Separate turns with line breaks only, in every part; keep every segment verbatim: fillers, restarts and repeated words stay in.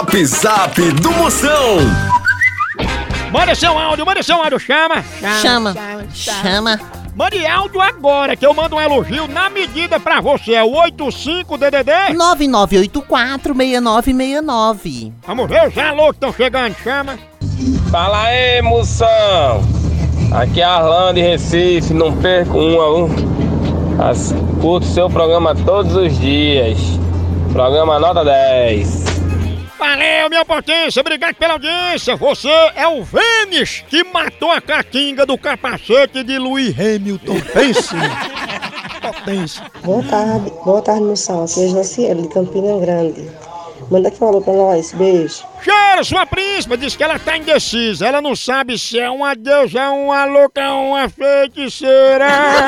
Zap Zap do Moção.
Manda seu áudio, manda seu áudio, chama.
Chama, chama.
Mande áudio agora, que eu mando um elogio na medida pra você. É o oito cinco D D D
nove nove oito quatro seis nove seis nove.
Vamos ver os alô que estão chegando, chama.
Fala aí, moção. Aqui é Arlan de Recife, não perco uma, um. As- Curto seu programa todos os dias. Programa nota dez.
Valeu, minha potência, obrigado pela audiência. Você é o Vênis que matou a catinga do capacete de Lewis Hamilton. Pense. Potência.
Boa tarde, boa tarde, moção. Aqui é Josiel de Campina Grande. Manda aqui um alô pra nós, beijo.
Cheiro, sua príncipa diz que ela tá indecisa. Ela não sabe se é uma deusa, uma louca, uma feiticeira.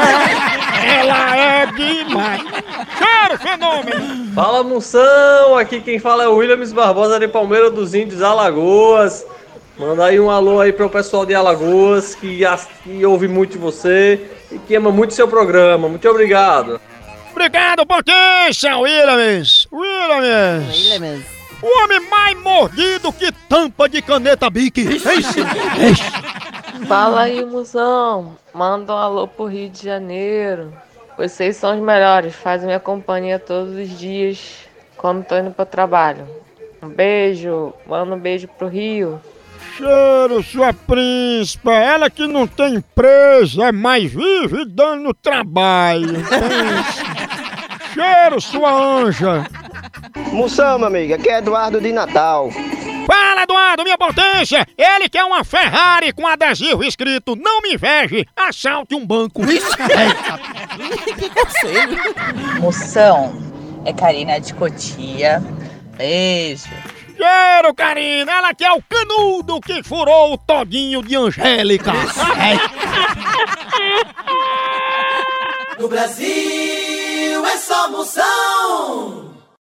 Ela é demais. Cheiro, fenômeno.
Fala, moção! Aqui quem fala é o Williams Barbosa de Palmeira dos Índios, Alagoas. Manda aí um alô aí pro pessoal de Alagoas que, as- que ouve muito você e que ama muito seu programa. Muito obrigado.
Obrigado, potência, Williams. Williams.
Williams.
O homem mais mordido que tampa de caneta Bic. Esse.
Fala aí, musão. Manda um alô pro Rio de Janeiro. Vocês são os melhores, fazem minha companhia todos os dias quando tô indo pro trabalho. Um beijo, manda um beijo pro Rio.
Cheiro, sua príncipa. Ela que não tem empresa, mas vive dando trabalho. Cheiro, sua anja.
Moção, meu amigo, aqui é Eduardo de Natal.
Fala, Eduardo, minha potência! Ele quer uma Ferrari com adesivo escrito "Não me inveje, assalte um banco".
Que conselho.
Moção, é Karina de Cotia. Beijo.
Cheiro, Karina! Ela quer o canudo que furou o todinho de Angélica.
No Brasil é só Moção.